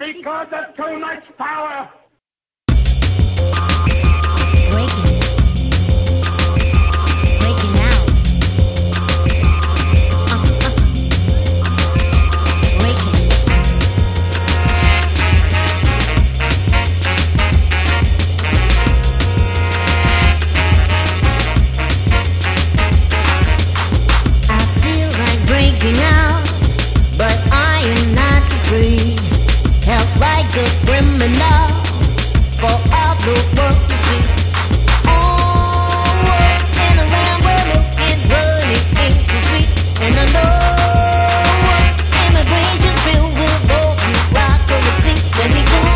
Because of too much power. Breaking. Breaking out. Breaking. I feel like breaking out, but I am not so free. Held like a criminal for all the world to see. Oh, and around where looking bloody ain't so sweet. And I know immigration bill will go you rock on the seat. Let me go.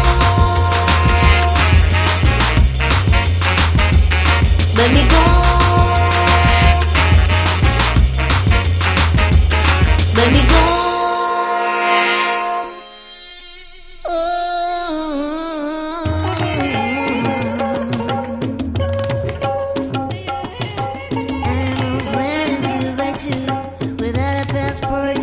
Let me go. Let me go. Animals ran into the zoo without a passport.